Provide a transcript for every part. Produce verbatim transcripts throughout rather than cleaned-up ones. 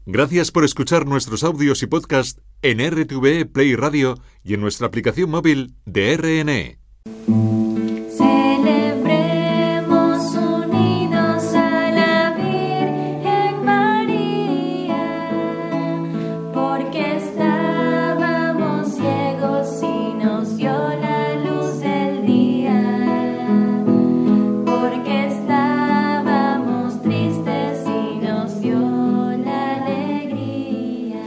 Gracias por escuchar nuestros audios y podcast en R T V E Play Radio y en nuestra aplicación móvil de R N E. Celebremos unidos a la Virgen María, porque estábamos ciegos y nos dio la luz del día, porque estábamos tristes y nos dio la alegría.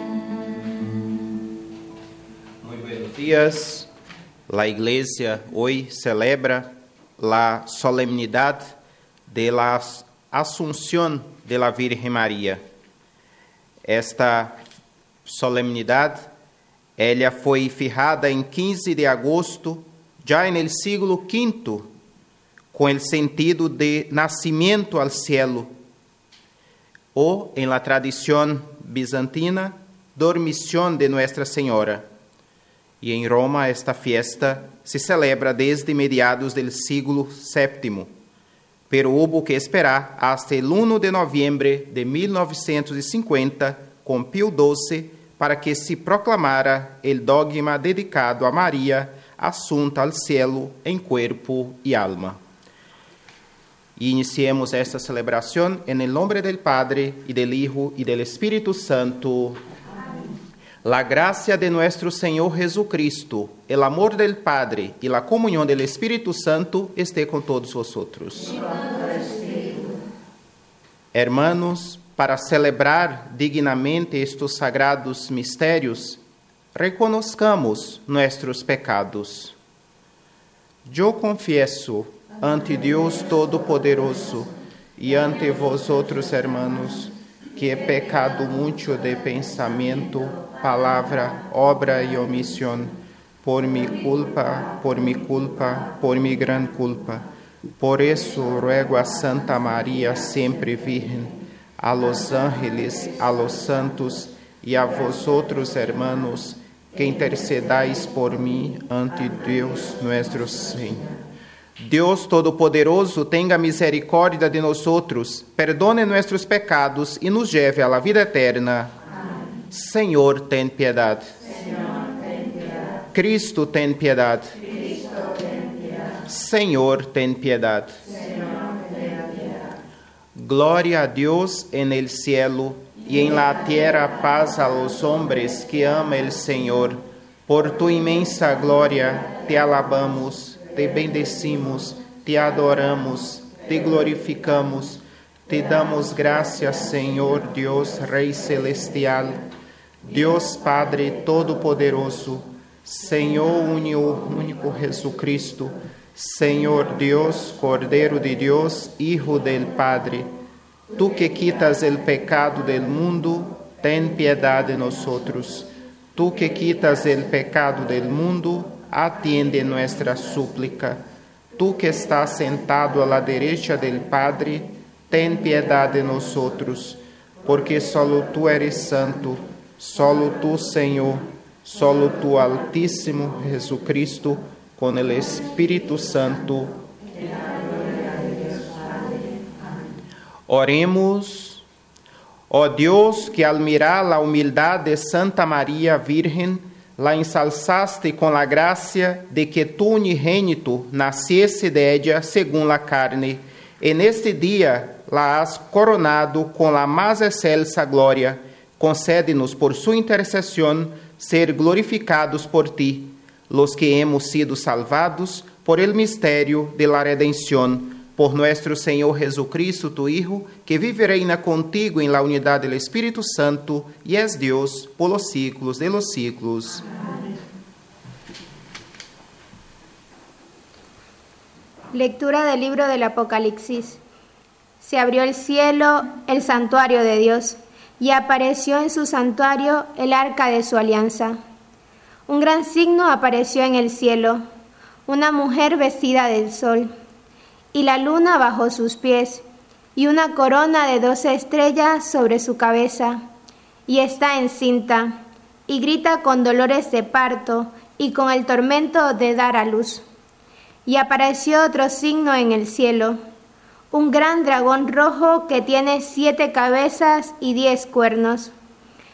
Muy buenos días. La Iglesia hoy celebra la solemnidad de la Asunción de la Virgen María. Esta solemnidad, ela foi fijada em quinze de agosto, já no século quinto, com o sentido de nascimento al cielo, ou, em la tradição bizantina, dormición de Nuestra Senhora. E em Roma esta fiesta se celebra desde mediados do século sétimo, pero hubo que esperar hasta el primeiro de noviembre de mil novecentos e cinquenta, com Pio doze, para que se proclamara el dogma dedicado a Maria, assunta al cielo em cuerpo e alma. E iniciemos esta celebração em nome do Padre, e do Hijo, e do Espírito Santo. La gracia de nuestro Señor Jesucristo, el amor del Padre y la comunión del Espíritu Santo esté con todos vosotros. Hermanos, para celebrar dignamente estos sagrados misterios, reconozcamos nuestros pecados. Yo confieso ante Dios Todopoderoso y ante vosotros, hermanos, que he pecado mucho de pensamiento, palabra, obra y omisión, por mi culpa, por mi culpa, por mi gran culpa. Por eso ruego a Santa María, siempre Virgen, a los ángeles, a los santos y a vosotros, hermanos, que intercedáis por mí ante Dios nuestro Señor. Deus Todo-Poderoso, tenha misericórdia de nosotros, perdone nuestros pecados e nos lleve a la vida eterna. Amém. Senhor, ten piedad. Senhor, ten piedad. Cristo, ten piedad. Cristo, ten piedad. Senhor, ten piedad. Senhor, ten piedad. Glória a Deus en el cielo y en la tierra paz a los hombres que ama el Senhor. Por tu inmensa glória te alabamos, te bendecimos, te adoramos, te glorificamos, te damos gracias, Senhor Deus, Rei Celestial, Deus Padre Todo-Poderoso, Senhor único Jesucristo, Senhor Deus, Cordeiro de Deus, Hijo del Padre, tu que quitas el pecado del mundo, ten piedad de nosotros. Tu que quitas el pecado del mundo, atiende nuestra súplica. Tu que estás sentado a la derecha del Padre, ten piedad de nosotros, porque solo tú eres santo, solo tú, Señor, solo tú, Altísimo Jesucristo, con el Espíritu Santo. Oremos. Ó Deus, que al mirar la humildad de Santa María Virgen, la ensalzaste con la gracia de que tu unigénito naciese de ella según la carne. En este día la has coronado con la más excelsa gloria. Concédenos por su intercesión ser glorificados por ti, los que hemos sido salvados por el misterio de la redención. Por nuestro Señor Jesucristo, tu Hijo, que vive y reina contigo en la unidad del Espíritu Santo, y es Dios por los siglos de los siglos. Amén. Lectura del libro del Apocalipsis. Se abrió el cielo, el santuario de Dios, y apareció en su santuario el arca de su alianza. Un gran signo apareció en el cielo, una mujer vestida del sol, y la luna bajo sus pies, y una corona de doce estrellas sobre su cabeza, y está encinta, y grita con dolores de parto, y con el tormento de dar a luz. Y apareció otro signo en el cielo, un gran dragón rojo que tiene siete cabezas y diez cuernos.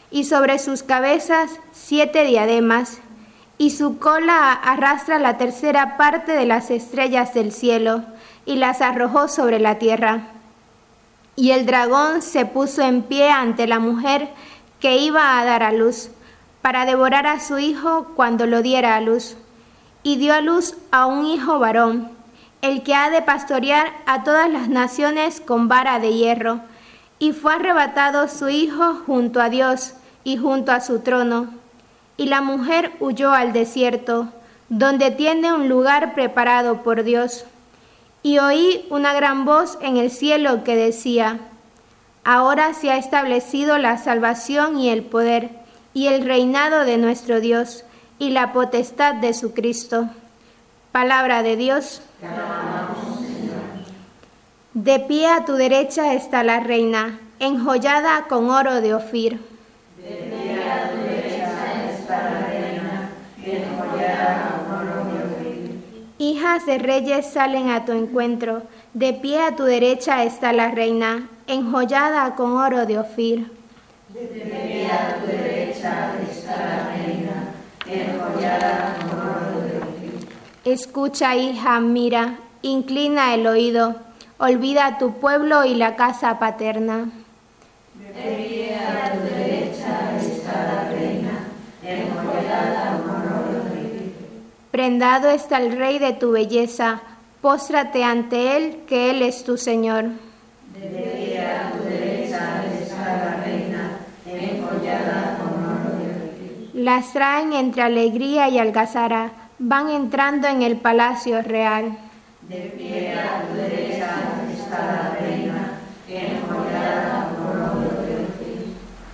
y sobre sus cabezas siete diademas, y su cola arrastra la tercera parte de las estrellas del cielo, y las arrojó sobre la tierra. Y el dragón se puso en pie ante la mujer que iba a dar a luz, para devorar a su hijo cuando lo diera a luz. Y dio a luz a un hijo varón, el que ha de pastorear a todas las naciones con vara de hierro. Y fue arrebatado su hijo junto a Dios y junto a su trono. Y la mujer huyó al desierto, donde tiene un lugar preparado por Dios. Y oí una gran voz en el cielo que decía: Ahora se ha establecido la salvación y el poder, y el reinado de nuestro Dios, y la potestad de su Cristo. Palabra de Dios. Te alabamos, Señor. De pie a tu derecha está la reina, enjollada con oro de Ofir. De pie a tu derecha está la reina, enjollada con oro de Ofir. Hijas de reyes salen a tu encuentro, de pie a tu derecha está la reina, enjollada con oro de Ofir. De pie a tu derecha está la reina, enjollada con oro de Ofir. Escucha, hija, mira, inclina el oído, olvida tu pueblo y la casa paterna. De pie a tu derecha está la reina, enjollada con oro de Ofir. Prendado está el rey de tu belleza, póstrate ante él, que él es tu Señor. De pie a tu derecha está la reina, enjollada con oro de Ofir. Las traen entre alegría y algazara, van entrando en el palacio real. De pie a tu derecha está la reina, enjollada con oro de Ofir.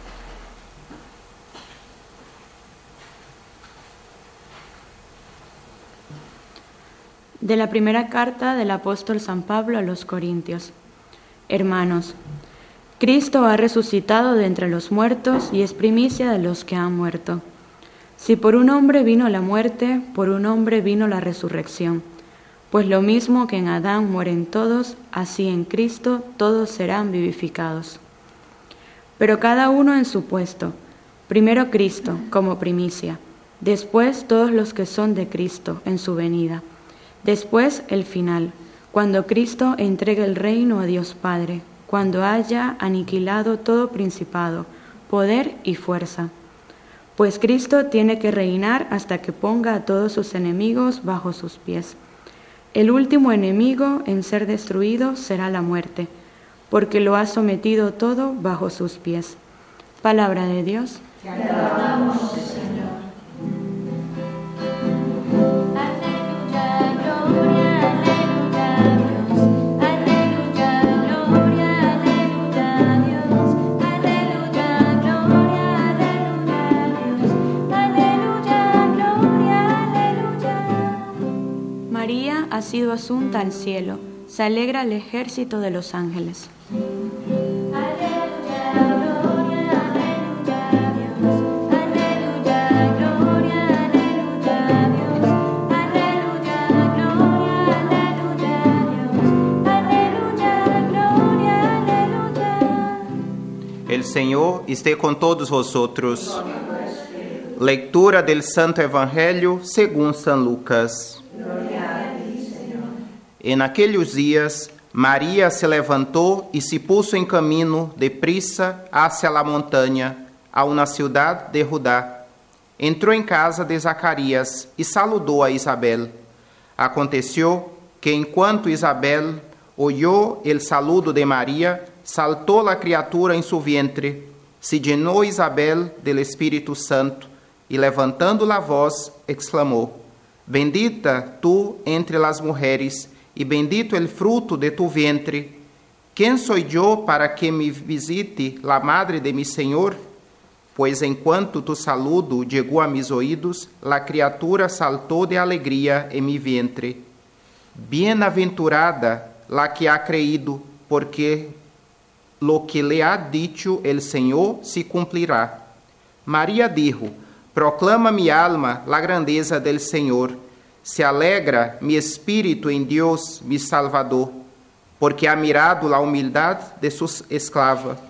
De la primera carta del apóstol San Pablo a los Corintios. Hermanos, Cristo ha resucitado de entre los muertos y es primicia de los que han muerto. Si por un hombre vino la muerte, por un hombre vino la resurrección. Pues lo mismo que en Adán mueren todos, así en Cristo todos serán vivificados. Pero cada uno en su puesto. Primero Cristo, como primicia. Después todos los que son de Cristo, en su venida. Después el final, cuando Cristo entregue el reino a Dios Padre, cuando haya aniquilado todo principado, poder y fuerza. Pues Cristo tiene que reinar hasta que ponga a todos sus enemigos bajo sus pies. El último enemigo en ser destruido será la muerte, porque lo ha sometido todo bajo sus pies. Palabra de Dios. Te alabamos, Señor. Aleluya, gloria, aleluya, Dios. Aleluya, gloria, aleluya, Dios. Aleluya, gloria, aleluya, Dios. Aleluya, gloria, aleluya. María ha sido asunta al cielo, se alegra el ejército de los ángeles. Aleluya, gloria, aleluya, Dios. Aleluya, gloria, aleluya, Dios. Aleluya, gloria, aleluya, Dios. Aleluya, gloria, aleluya. El Senhor esté con todos vosotros. Leitura del Santo Evangelho segundo San Lucas. En aquellos días, María se levantó y se puso en camino deprisa hacia la montaña, a una ciudad de Judá. Entró en casa de Zacarías y saludó a Isabel. Aconteció que enquanto Isabel oyó el saludo de María, saltó la criatura en su vientre, se llenó Isabel del Espíritu Santo y levantando la voz, exclamó: Bendita tú entre las mujeres, y bendito el fruto de tu vientre. ¿Quién soy yo para que me visite la madre de mi Señor? Pues en cuanto tu saludo llegó a mis oídos, la criatura saltó de alegría en mi vientre. Bienaventurada la que ha creído, porque lo que le ha dicho el Señor se cumplirá. María dijo: Proclama mi alma la grandeza del Señor. Se alegra mi espíritu en Dios, mi Salvador, porque ha mirado la humildad de su esclava.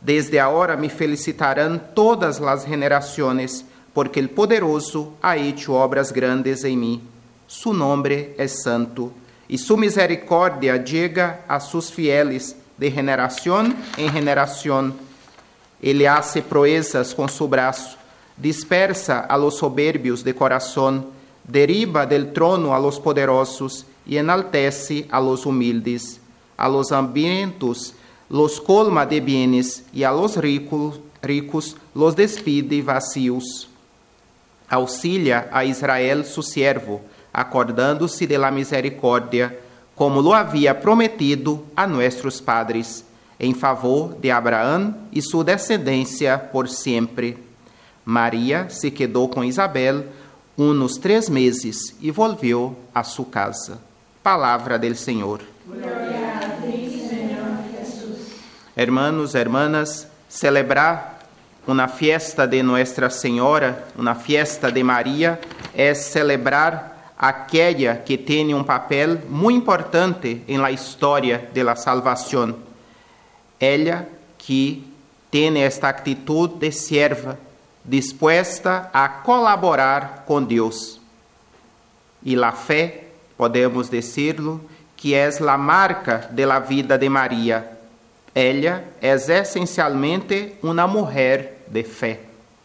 Desde ahora me felicitarán todas las generaciones, porque el poderoso ha hecho obras grandes en mí. Su nombre es santo, y su misericordia llega a sus fieles de generación en generación. Ele hace proezas con su brazo, dispersa a los soberbios de corazón, derriba del trono a los poderosos y enaltece a los humildes. A los hambrientos los colma de bienes y a los ricos, ricos los despide vacíos. Auxilia a Israel su siervo, acordando-se de la misericordia, como lo había prometido a nuestros padres, en favor de Abraham y su descendencia por siempre. María se quedó con Isabel unos tres meses y volvió a su casa. Palabra del Señor. Gloria a ti, Señor Jesús. Hermanos, hermanas, celebrar una fiesta de Nuestra Señora, una fiesta de María, es celebrar aquella que tiene un papel muy importante en la historia de la salvación. Ella que tiene esta actitud de sierva, dispuesta a colaborar con Dios. Y la fe, podemos decirlo, que es la marca de la vida de María. Ella es esencialmente una mujer de fe.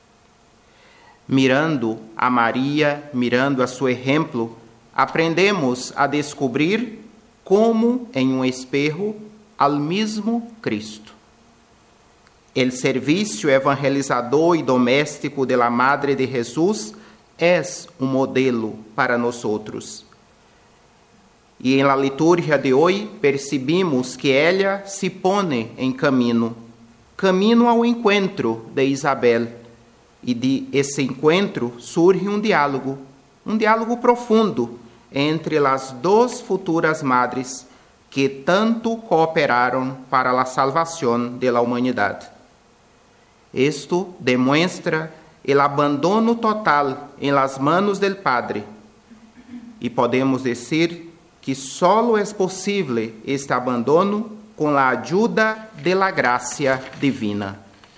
Mirando a María, mirando a su ejemplo, aprendemos a descubrir como en un espejo al mismo Cristo. El servicio evangelizador y doméstico de la Madre de Jesús es un modelo para nosotros. Y en la liturgia de hoy percibimos que ella se pone en camino, camino ao encuentro de Isabel. E de esse encontro surge um diálogo, um diálogo profundo entre as duas futuras madres que tanto cooperaram para a salvação da humanidade. Isto demonstra o abandono total em las manos del Padre. E podemos dizer que solo é possível este abandono com a ajuda de la gracia divina.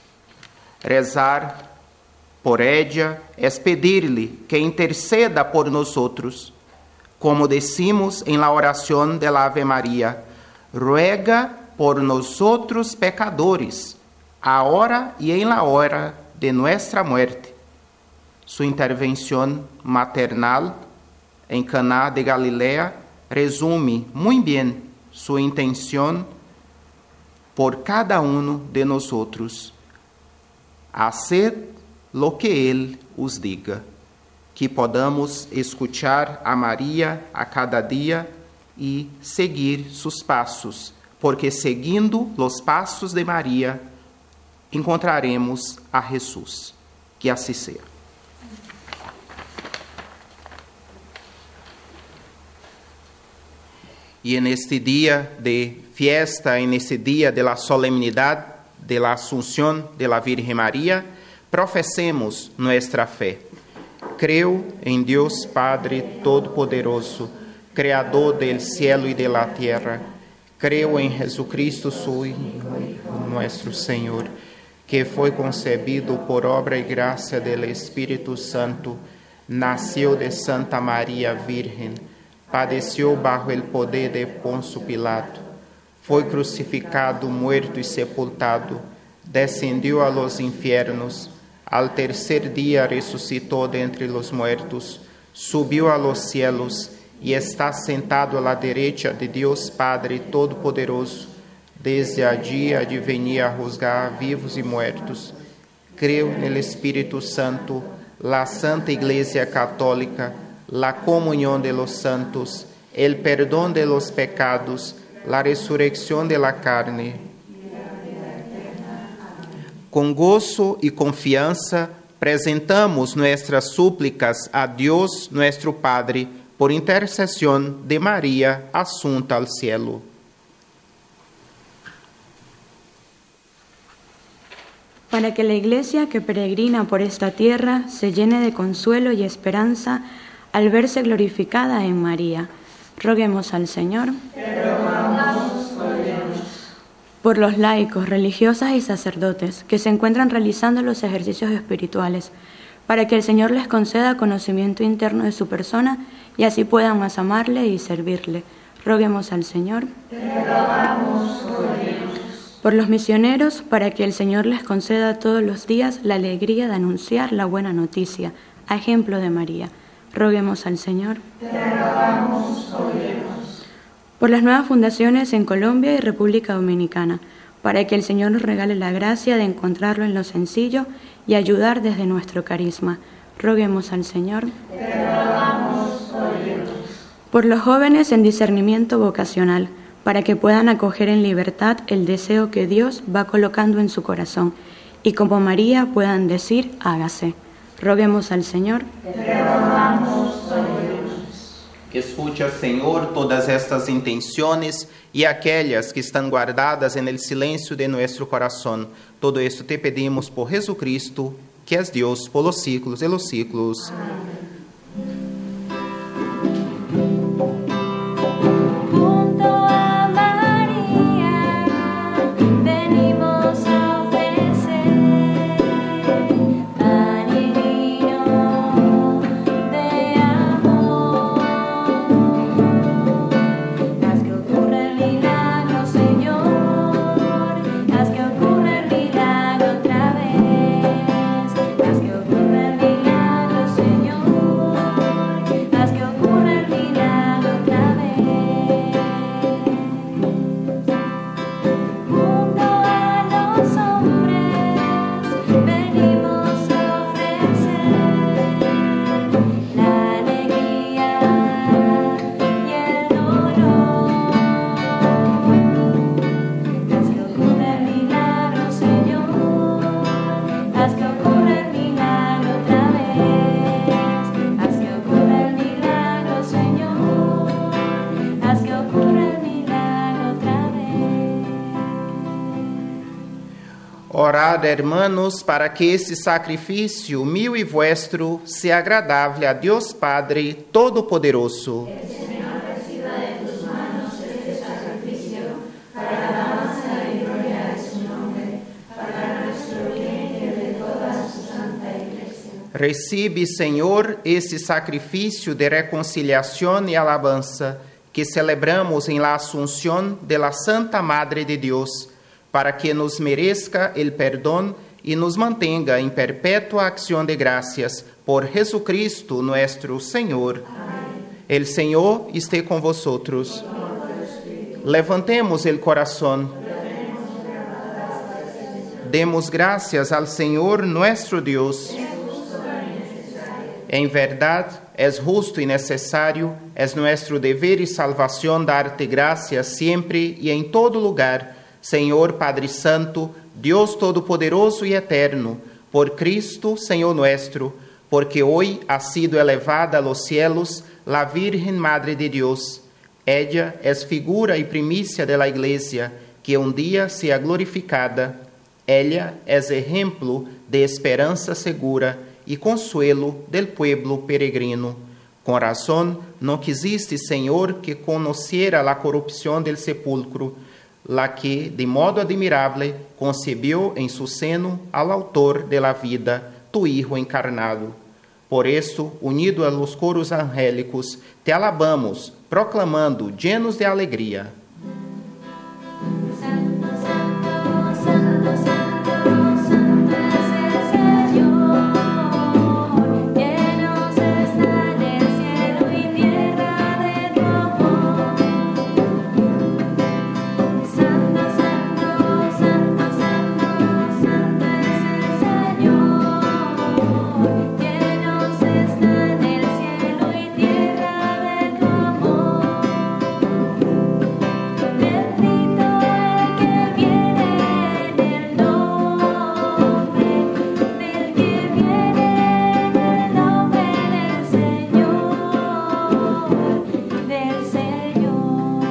Rezar por ella es pedir-lhe que interceda por nosotros, como decimos en la oración de la Ave María, ruega por nosotros pecadores, ahora y en la hora de nuestra muerte. Su intervención maternal en Caná de Galilea resume muy bien su intención por cada uno de nosotros. Haced lo que Él os diga, que podamos escuchar a Maria a cada dia e seguir sus passos, porque seguindo los passos de Maria, encontraremos a Jesus. Que assim seja. E neste dia de fiesta, neste dia de la solemnidade de la Asunción de la Virgen María, professemos nuestra fé. Creo en Dios Padre Todopoderoso, Creador del cielo y de la tierra. Creo en Jesucristo, su Hijo, nuestro Señor, que fue concebido por obra y gracia del Espíritu Santo, nació de Santa María Virgen, padeció bajo el poder de Poncio Pilato, fue crucificado, muerto y sepultado, descendió a los infiernos, al tercer día resucitó de entre los muertos, subió a los cielos y está sentado a la derecha de Dios Padre Todopoderoso. Desde allí ha de venir a juzgar vivos y muertos. Creo en el Espíritu Santo, la Santa Iglesia Católica, la comunión de los santos, el perdón de los pecados, la resurrección de la carne. Com gozo e confiança, presentamos nuestras súplicas a Dios nuestro Padre por intercesión de María asunta al cielo. Para que la Iglesia que peregrina por esta tierra se llene de consuelo y esperanza al verse glorificada en María, roguemos al Señor. Te rogamos, oremos. por los laicos, religiosas y sacerdotes que se encuentran realizando los ejercicios espirituales, para que el Señor les conceda conocimiento interno de su persona y así puedan más amarle y servirle. Roguemos al Señor. Te rogamos, oh Dios. Por los misioneros, para que el Señor les conceda todos los días la alegría de anunciar la buena noticia, a ejemplo de María. Roguemos al Señor. Te rogamos, oh Dios. Por las nuevas fundaciones en Colombia y República Dominicana, para que el Señor nos regale la gracia de encontrarlo en lo sencillo y ayudar desde nuestro carisma. Roguemos al Señor. Te rogamos, oh Dios. Por los jóvenes en discernimiento vocacional, para que puedan acoger en libertad el deseo que Dios va colocando en su corazón y como María puedan decir, hágase. Roguemos al Señor. Te rogamos, oh Dios. Escucha, Senhor, todas estas intenciones y aquellas que están guardadas en el silencio de nuestro corazón. Todo esto te pedimos por Jesucristo, que es Dios por los siglos de los siglos. Amén. Orad, hermanos, para que este sacrificio mío y vuestro sea agradable a Dios Padre Todopoderoso. El Señor reciba de tus manos este sacrificio para la alabanza y gloria de su nombre, para nuestro bien y el de toda su santa Iglesia. Recibe, Senhor, este sacrificio de reconciliación y alabanza que celebramos en la Asunción de la Santa Madre de Dios, para que nos merezca el perdón y nos mantenga en perpetua acción de gracias por Jesucristo nuestro Señor. Amén. El Señor esté con vosotros. Levantemos el corazón. Demos gracias al Señor nuestro Dios. En verdad, es justo y necesario, es nuestro deber y salvación darte gracias siempre y en todo lugar, Senhor Padre Santo, Deus Todo-Poderoso e Eterno, por Cristo, Senhor nuestro, porque hoy ha sido elevada a los cielos la Virgen Madre de Dios. Ella es figura y primicia de la Iglesia, que un día sea glorificada. Ella es ejemplo de esperanza segura y consuelo del pueblo peregrino. Con razón, no quisiste, Senhor, que conociera la corrupción del sepulcro, la que, de modo admirable, concebió en su seno al autor de la vida, tu Hijo encarnado. Por eso, unido a los coros angélicos, te alabamos, proclamando, llenos de alegría. Santo, santo, santo, santo, santo es el Señor, llenos están el cielo y tierra de tu amor. Santo, santo, santo, santo, santo es el Señor, llenos están el cielo y tierra de tu amor. Bendito el que viene en el nombre, del que viene en el nombre del Señor, del Señor.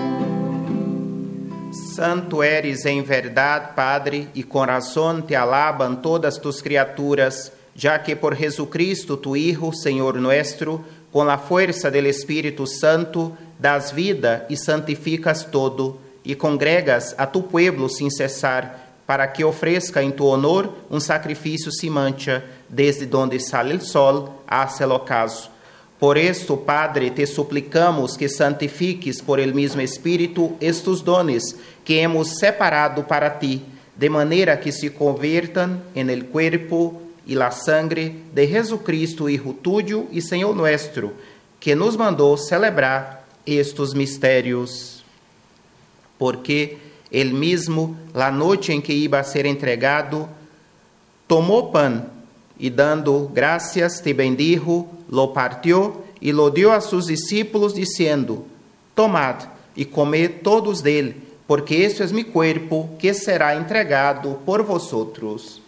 Santo eres em verdade, Padre, e com razão te alabam todas tus criaturas, já que por Jesucristo, tu Hijo, Senhor nuestro, com a força del Espírito Santo, das vida e santificas todo, e congregas a tu pueblo sin cesar, para que ofrezca en tu honor un sacrificio sin mancha, desde donde sale el sol hasta el ocaso. Por esto, Padre, te suplicamos que santifiques por el mismo Espíritu estos dones que hemos separado para ti, de manera que se conviertan en el cuerpo y la sangre de Jesucristo, Hijo tuyo y Señor nuestro, que nos mandó celebrar estos misterios. Porque él mismo, la noche en que iba a ser entregado, tomó pan y dando gracias te bendijo, lo partió y lo dio a sus discípulos diciendo: tomad y comed todos de él, porque este es mi cuerpo que será entregado por vosotros.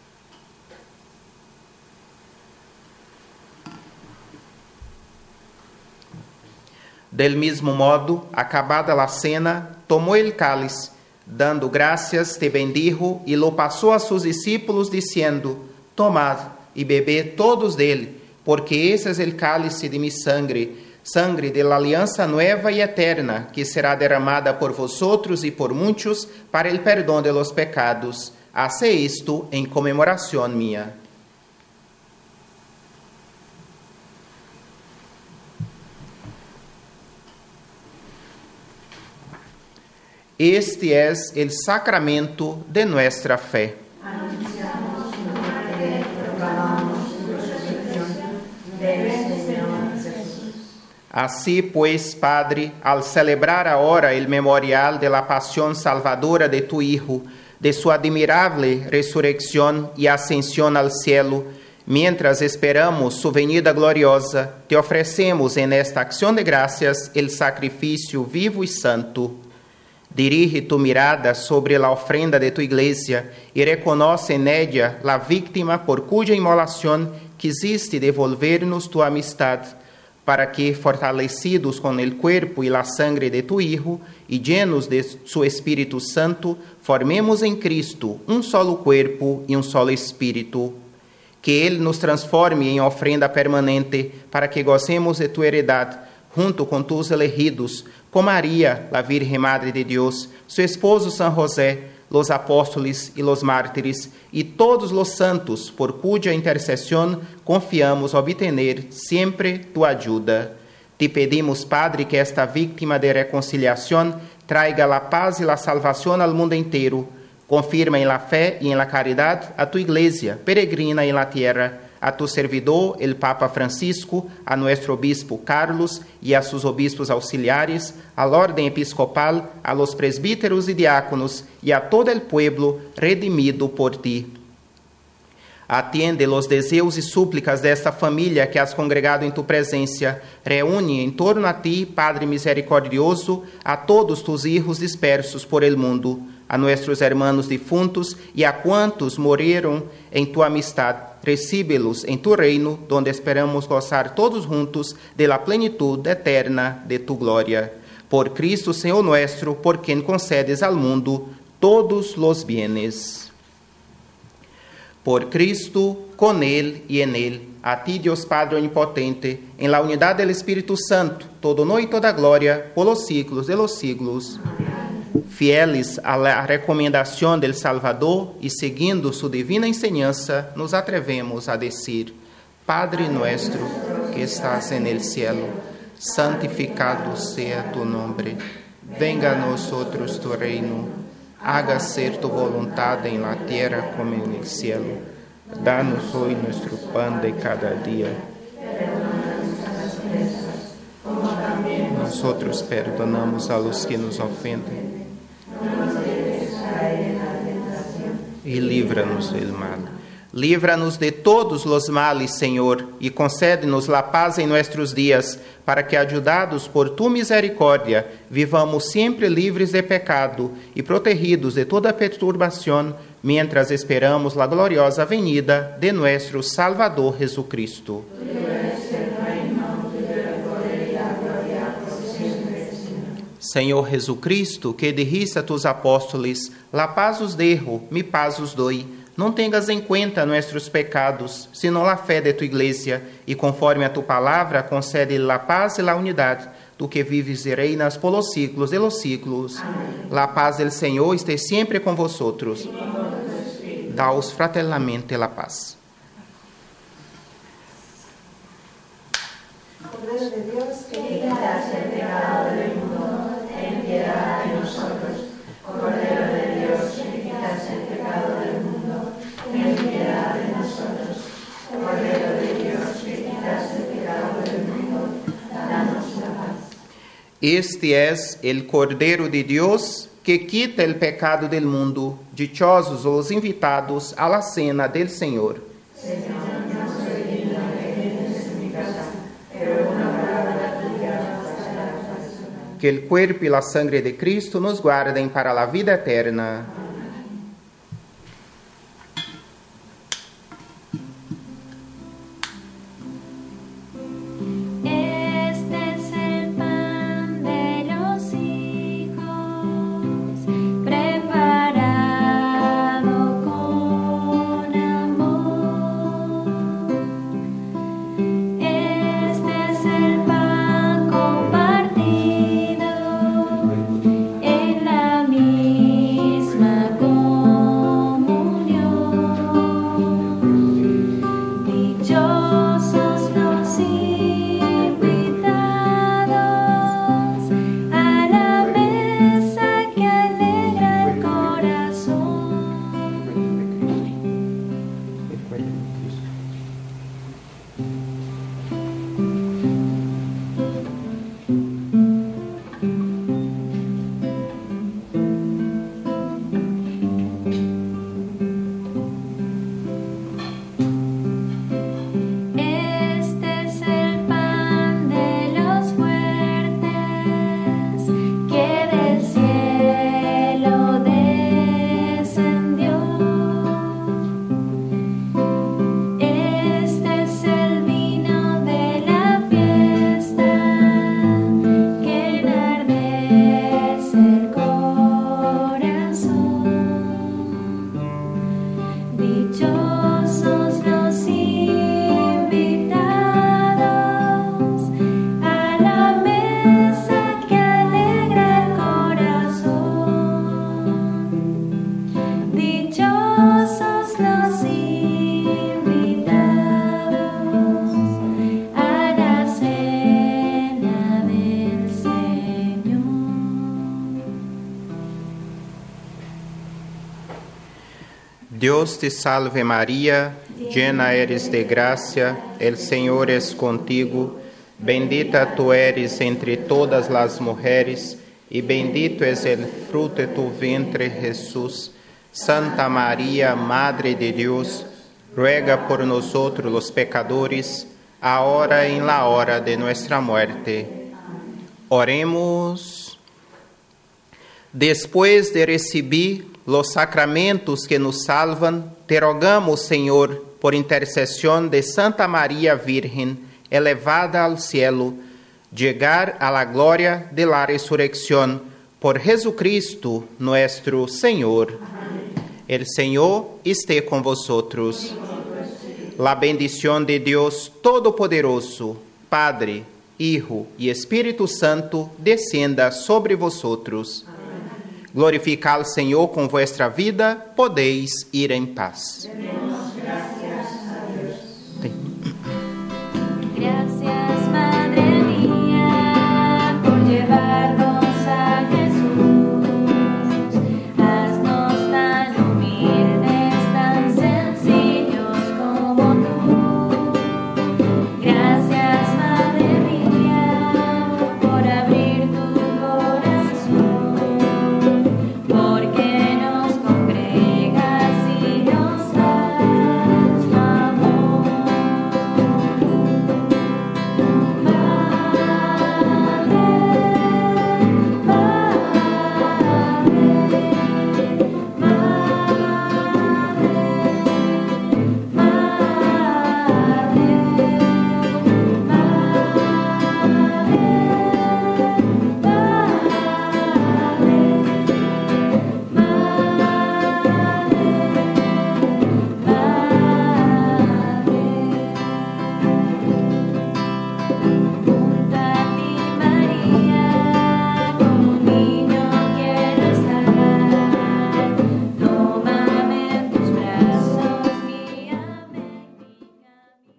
Del mismo modo, acabada la cena, tomó el cáliz, dando gracias te bendijo y lo pasó a sus discípulos diciendo: tomad y bebed todos de él, porque ese es el cáliz de mi sangre, sangre de la alianza nueva y eterna, que será derramada por vosotros y por muchos para el perdón de los pecados. Hace esto en conmemoración mía. Este es el sacramento de nuestra fe. Anunciamos tu muerte, proclamamos tu resurrección. Ven, Señor Jesús. Así pues, Padre, al celebrar ahora el memorial de la pasión salvadora de tu Hijo, de su admirable resurrección y ascensión al cielo, mientras esperamos su venida gloriosa, te ofrecemos en esta acción de gracias el sacrificio vivo y santo. Dirige tu mirada sobre la ofrenda de tu iglesia y reconoce en ella la víctima por cuya inmolación quisiste devolvernos tu amistad, para que, fortalecidos con el cuerpo y la sangre de tu Hijo y llenos de su Espíritu Santo, formemos en Cristo un solo cuerpo y un solo espíritu. Que Él nos transforme en ofrenda permanente para que gocemos de tu heredad, junto con tus elegidos, con María, la Virgen Madre de Dios, su esposo San José, los apóstoles y los mártires, y todos los santos, por cuya intercesión confiamos obtener siempre tu ayuda. Te pedimos, Padre, que esta víctima de reconciliación traiga la paz y la salvación al mundo entero. Confirma en la fe y en la caridad a tu iglesia peregrina en la tierra, a tu servidor, el Papa Francisco, a nuestro obispo Carlos y a sus obispos auxiliares, a la orden episcopal, a los presbíteros y diáconos y a todo el pueblo redimido por ti. Atiende los deseos y súplicas de esta familia que has congregado en tu presencia. Reúne en torno a ti, Padre misericordioso, a todos tus hijos dispersos por el mundo, a nuestros hermanos difuntos y a cuantos murieron en tu amistad. Recíbelos en tu reino, donde esperamos gozar todos juntos de la plenitud eterna de tu gloria. Por Cristo, Señor nuestro, por quien concedes al mundo todos los bienes. Por Cristo, con Él y en Él, a ti, Dios Padre Onipotente, en la unidad del Espíritu Santo, todo honor y toda gloria, por los siglos de los siglos. Amén. Fieles a la recomendación del Salvador y siguiendo su divina enseñanza, nos atrevemos a decir: Padre nuestro que estás en el cielo, santificado sea tu nombre. Venga a nosotros tu reino. Hágase tu voluntad en la tierra como en el cielo. Danos hoy nuestro pan de cada día. Nosotros perdonamos a los que nos ofenden. Y líbranos del mal. Líbranos de todos los males, Señor, y concédenos la paz en nuestros días, para que, ayudados por tu misericordia, vivamos siempre livres de pecado y protegidos de toda perturbación, mientras esperamos la gloriosa venida de nuestro Salvador Jesucristo. Senhor Jesucristo, que dijiste a tus apóstoles: la paz os dejo, mi paz os doy. Não tengas em conta nossos pecados, sino a fé de tu igreja, e conforme a tu palavra, concede-lhe a paz e a unidade. tú que vives y reinas por los siglos de los siglos. Amén. La paz del Señor esté siempre con vosotros. Daos fraternalmente la paz. Cordero de Dios, que quitas el pecado del mundo, ten piedad de nosotros. Cordero de Dios, que quitas el pecado del mundo, ten piedad de nosotros. Cordero de Dios, que quitas el pecado del mundo, danos la paz. Este es el Cordero de Dios que quita el pecado del mundo. Dichosos os invitados a la cena del Señor. Señor, no soy digno de que entres en mi casa, pero una palabra tuya bastará para sanar. Que el cuerpo y la sangre de Cristo nos guarden para la vida eterna. Dios te salve María, llena eres de gracia, el Señor es contigo, bendita tú eres entre todas las mujeres, y bendito es el fruto de tu vientre Jesús. Santa María, Madre de Dios, ruega por nosotros los pecadores, ahora y en la hora de nuestra muerte. Oremos. Después de recibir los sacramentos que nos salvan, te rogamos, Señor, por intercesión de Santa María Virgen, elevada al cielo, llegar a la gloria de la resurrección, por Jesucristo nuestro Señor. Amén. El Señor esté con vosotros. La bendición de Dios Todopoderoso, Padre, Hijo y Espíritu Santo, descienda sobre vosotros. Glorificad al Señor con vuestra vida, podéis ir en paz. Demos gracias a Dios.